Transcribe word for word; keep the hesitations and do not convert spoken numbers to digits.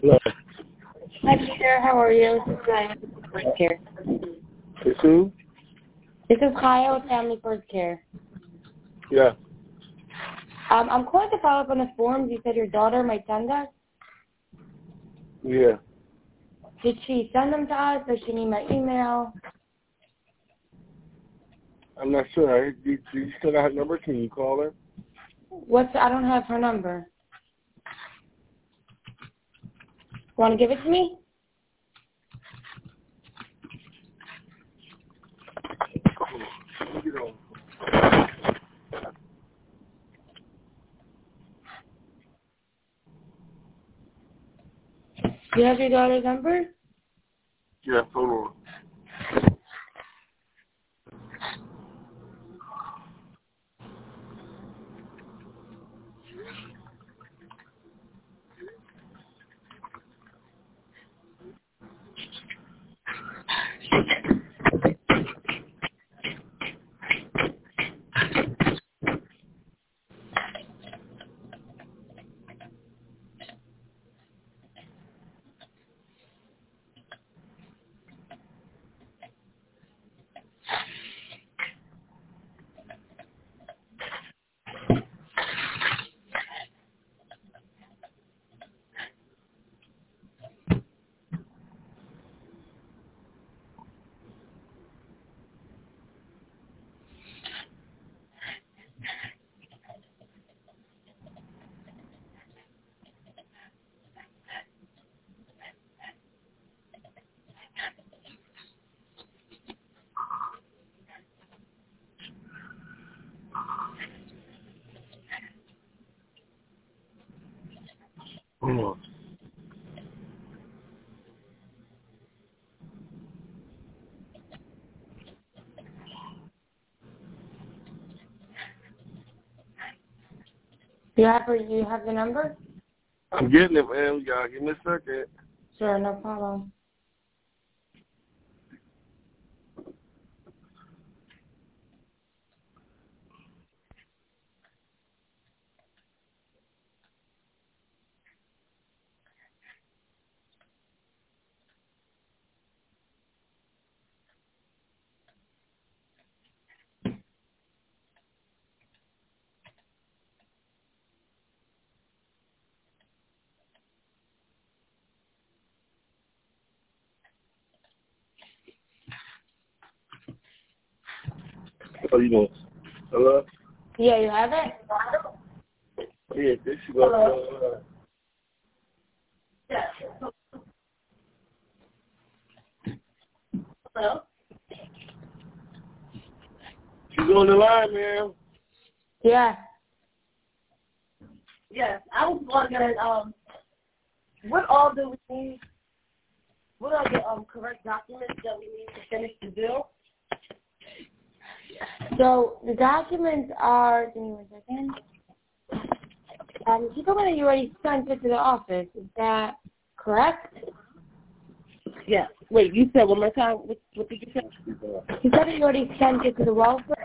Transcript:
Hello. Hi, Peter. How are you? This is Kaya with First Care. It's who? This is Kaya with Family First Care. Yeah. Um, I'm calling to follow up on the forms. You said your daughter might send us. Yeah. Did she send them to us? Does she need my email? I'm not sure. I, do, do you still got her number? Can you call her? What's? I don't have her number. Want to give it to me? Get on. Do you have your daughter's number? Yeah, hold on. Hold on. Do you have her? You have the number? I'm getting it, man. Y'all give me a second. Sure, no problem. Oh, you know. Hello? Yeah, you have it? Yeah, this you go. Hello? Uh, Yeah. Hello? she's on the line, man. Yeah. Yes, I was wondering, um, what all do we need? What are the um, correct documents that we need to finish the bill? So the documents are. Give me one second. Um, you told me that you already sent it to the office. Is that correct? Yes. Wait, you said one more time. What, what did you say? You said that you already sent it to the welfare.